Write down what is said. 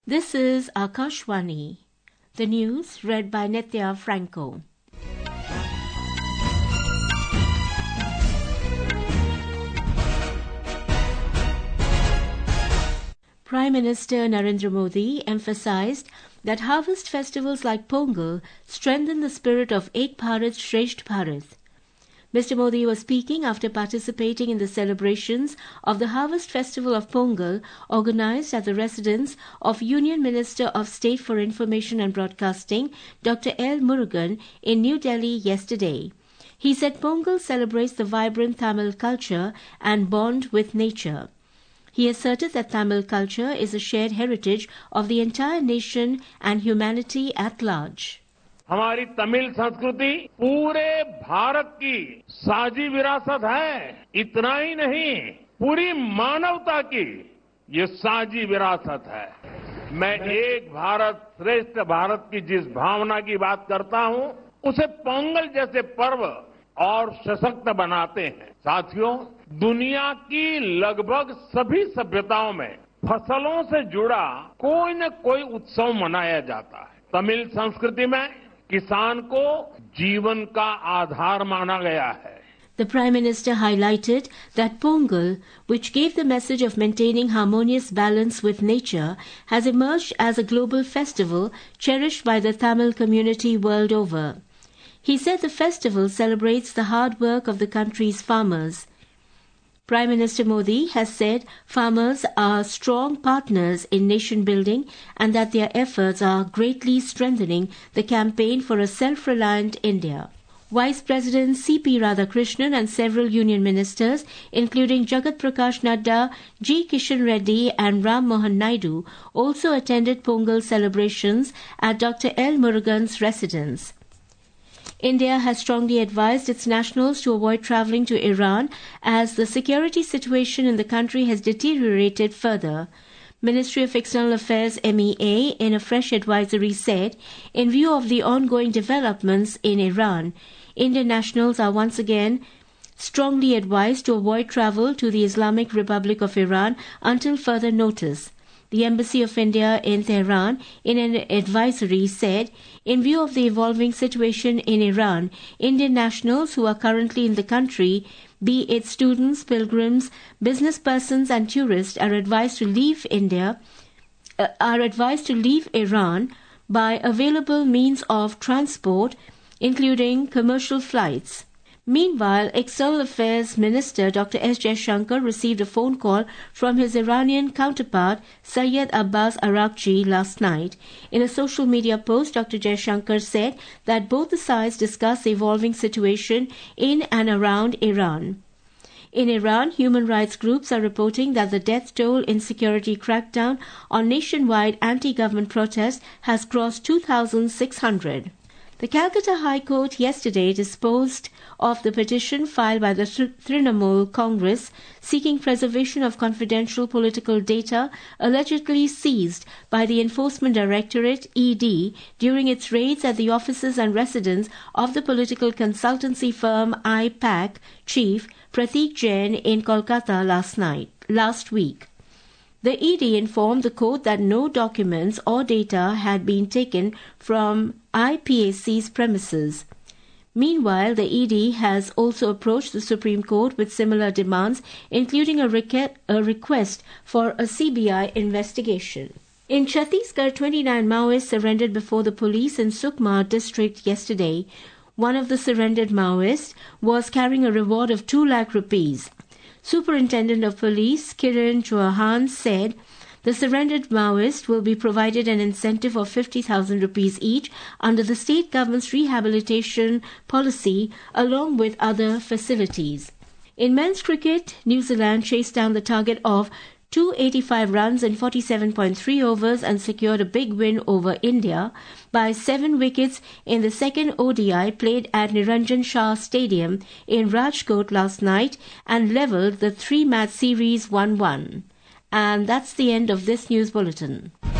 This is Akashvani. The news read by Nitya Franco. Prime Minister Narendra Modi emphasized that harvest festivals like Pongal strengthen the spirit of Ek Bharat Shresth Bharat. Mr. Modi was speaking after participating in the celebrations of the Harvest Festival of Pongal organized at the residence of Union Minister of State for Information and Broadcasting, Dr. L. Murugan, in New Delhi yesterday. He said Pongal celebrates the vibrant Tamil culture and bond with nature. He asserted that Tamil culture is a shared heritage of the entire nation and humanity at large. हमारी तमिल संस्कृति पूरे भारत की साझी विरासत है। इतना ही नहीं, पूरी मानवता की ये साझी विरासत है। मैं एक भारत श्रेष्ठ भारत की जिस भावना की बात करता हूं, उसे पोंगल जैसे पर्व और सशक्त बनाते हैं। साथियों, दुनिया की लगभग सभी सभ्यताओं में फसलों से जुड़ा कोई न कोई उत्सव मनाया जाता है। तमिल संस्कृति में किसान को जीवन का आधार माना गया है। The Prime Minister highlighted that Pongal, which gave the message of maintaining harmonious balance with nature, has emerged as a global festival cherished by the Tamil community world over. He said the festival celebrates the hard work of the country's farmers. Prime Minister Modi has said farmers are strong partners in nation building and that their efforts are greatly strengthening the campaign for a self-reliant India. Vice President C.P. Radhakrishnan and several union ministers, including Jagat Prakash Nadda, G. Kishan Reddy and Ram Mohan Naidu, also attended Pongal celebrations at Dr. L. Murugan's residence. India has strongly advised its nationals to avoid travelling to Iran as the security situation in the country has deteriorated further. Ministry of External Affairs MEA in a fresh advisory said, in view of the ongoing developments in Iran, Indian nationals are once again strongly advised to avoid travel to the Islamic Republic of Iran until further notice. The Embassy of India in Tehran, in an advisory, said, in view of the evolving situation in Iran, Indian nationals who are currently in the country, be it students, pilgrims, business persons and tourists, are advised to leave Iran by available means of transport, including commercial flights. Meanwhile, External Affairs Minister Dr. S. Jaishankar received a phone call from his Iranian counterpart Syed Abbas Araghchi last night. In a social media post, Dr. Jaishankar said that both the sides discussed the evolving situation in and around Iran. In Iran, human rights groups are reporting that the death toll in security crackdown on nationwide anti-government protests has crossed 2,600. The Calcutta High Court yesterday disposed of the petition filed by the Trinamool Congress seeking preservation of confidential political data allegedly seized by the Enforcement Directorate (ED) during its raids at the offices and residence of the political consultancy firm IPAC chief Prateek Jain in Kolkata last week. The ED informed the court that no documents or data had been taken from IPAC's premises. Meanwhile, the ED has also approached the Supreme Court with similar demands, including a request for a CBI investigation. In Chhattisgarh, 29 Maoists surrendered before the police in Sukma district yesterday. One of the surrendered Maoists was carrying a reward of 2 lakh rupees. Superintendent of Police Kiran Chauhan said the surrendered Maoists will be provided an incentive of 50,000 rupees each under the state government's rehabilitation policy along with other facilities. In men's cricket, New Zealand chased down the target of 285 runs in 47.3 overs and secured a big win over India by 7 wickets in the second ODI played at Niranjan Shah Stadium in Rajkot last night and levelled the 3-match series 1-1. And that's the end of this news bulletin.